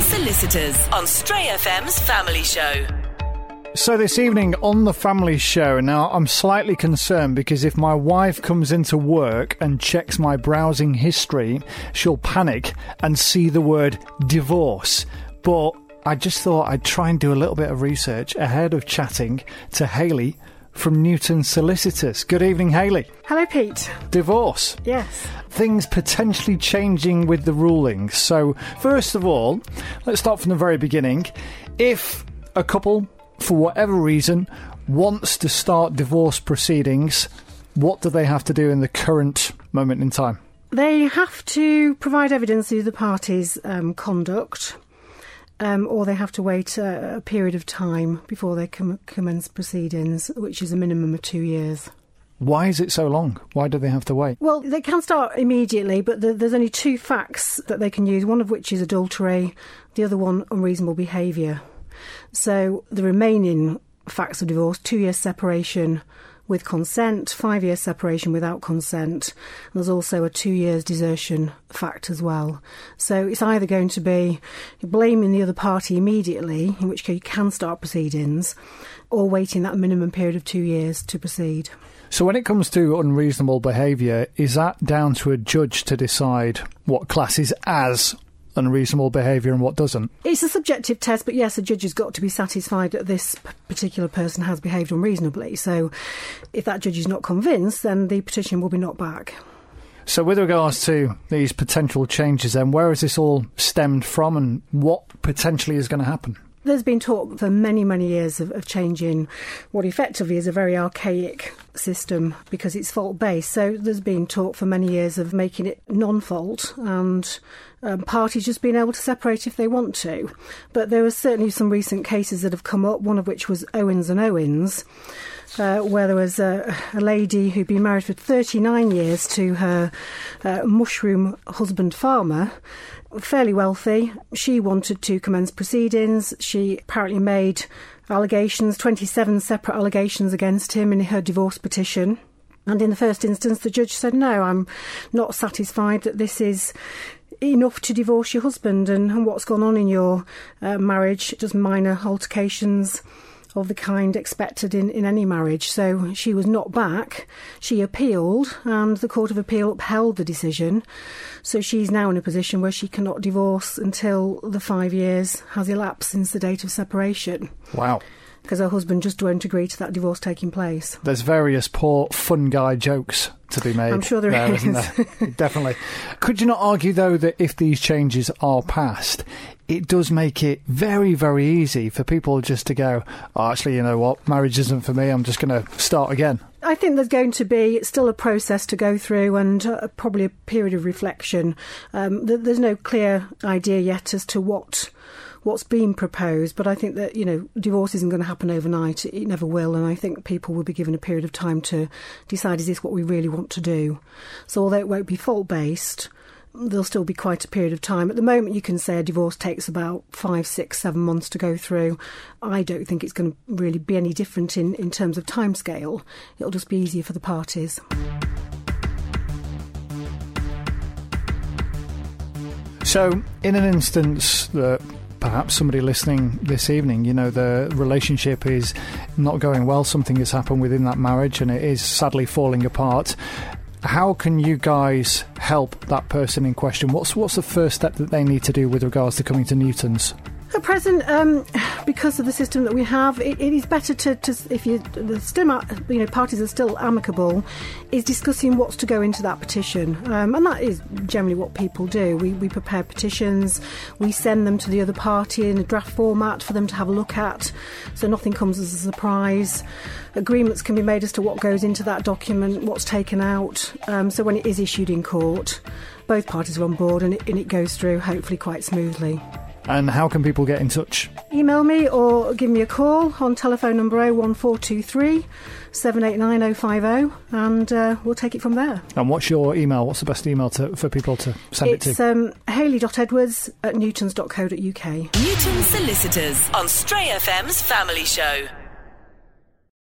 Solicitors on Stray FM's Family Show. So this evening on the Family Show, now I'm slightly concerned because if my wife comes into work and checks my browsing history, she'll panic and see the word divorce. But I just thought I'd try and do a little bit of research ahead of chatting to Hayley from Newton Solicitors. Good evening, Hayley. Hello, Pete. Divorce. Yes. Things potentially changing with the rulings. So, first of all, let's start from the very beginning. If a couple, for whatever reason, wants to start divorce proceedings, what do they have to do in the current moment in time? They have to provide evidence of the parties' conduct, or they have to wait a period of time before they commence proceedings, which is a minimum of 2 years. Why is it so long? Why do they have to wait? Well, they can start immediately, but there's only two facts that they can use, one of which is adultery, the other one unreasonable behaviour. So the remaining facts of divorce, 2 years separation with consent, 5 years separation without consent. And there's also a 2 years desertion fact as well. So it's either going to be blaming the other party immediately, in which case you can start proceedings, or waiting that minimum period of 2 years to proceed. So when it comes to unreasonable behaviour, is that down to a judge to decide what classes as unreasonable behaviour and what doesn't? It's a subjective test, but yes, a judge has got to be satisfied that this particular person has behaved unreasonably. So if that judge is not convinced, then the petition will be knocked back. So with regards to these potential changes then, where has this all stemmed from and what potentially is going to happen? There's been talk for many, many years of changing what effectively is a very archaic system because it's fault-based. So there's been talk for many years of making it non-fault and parties just being able to separate if they want to. But there were certainly some recent cases that have come up, one of which was Owens and Owens, where there was a lady who'd been married for 39 years to her mushroom husband farmer, fairly wealthy. She wanted to commence proceedings. She apparently made allegations, 27 separate allegations against him in her divorce petition. And in the first instance, the judge said, no, I'm not satisfied that this is enough to divorce your husband and what's gone on in your marriage, just minor altercations of the kind expected in any marriage. So she was knocked back. She appealed and the Court of Appeal upheld the decision. So she's now in a position where she cannot divorce until the 5 years has elapsed since the date of separation. Wow. Because her husband just won't agree to that divorce taking place. There's various poor fun guy jokes to be made. I'm sure there is. Isn't there? Definitely. Could you not argue, though, that if these changes are passed, it does make it very, very easy for people just to go, oh, actually, you know what, marriage isn't for me, I'm just going to start again? I think there's going to be still a process to go through and probably a period of reflection. There's no clear idea yet as to what's being proposed, but I think that, you know, divorce isn't going to happen overnight. It never will, and I think people will be given a period of time to decide, is this what we really want to do? So although it won't be fault-based, there'll still be quite a period of time. At the moment, you can say a divorce takes about 5, 6, 7 months to go through. I don't think it's going to really be any different in terms of timescale. It'll just be easier for the parties. So, in an instance that perhaps somebody listening this evening, you know, the relationship is not going well, something has happened within that marriage and it is sadly falling apart, how can you guys help that person in question? What's the first step that they need to do with regards to coming to Newton's? At present, because of the system that we have, it is better to if parties are still amicable, is discussing what's to go into that petition, and that is generally what people do. We prepare petitions, we send them to the other party in a draft format for them to have a look at, so nothing comes as a surprise. Agreements can be made as to what goes into that document, what's taken out, so when it is issued in court, both parties are on board and it goes through hopefully quite smoothly. And how can people get in touch? Email me or give me a call on telephone number 01423 789 050 and we'll take it from there. And what's your email? What's the best email for people to send it to? It's hayley.edwards@newtons.co.uk. Newton Solicitors on Stray FM's Family Show.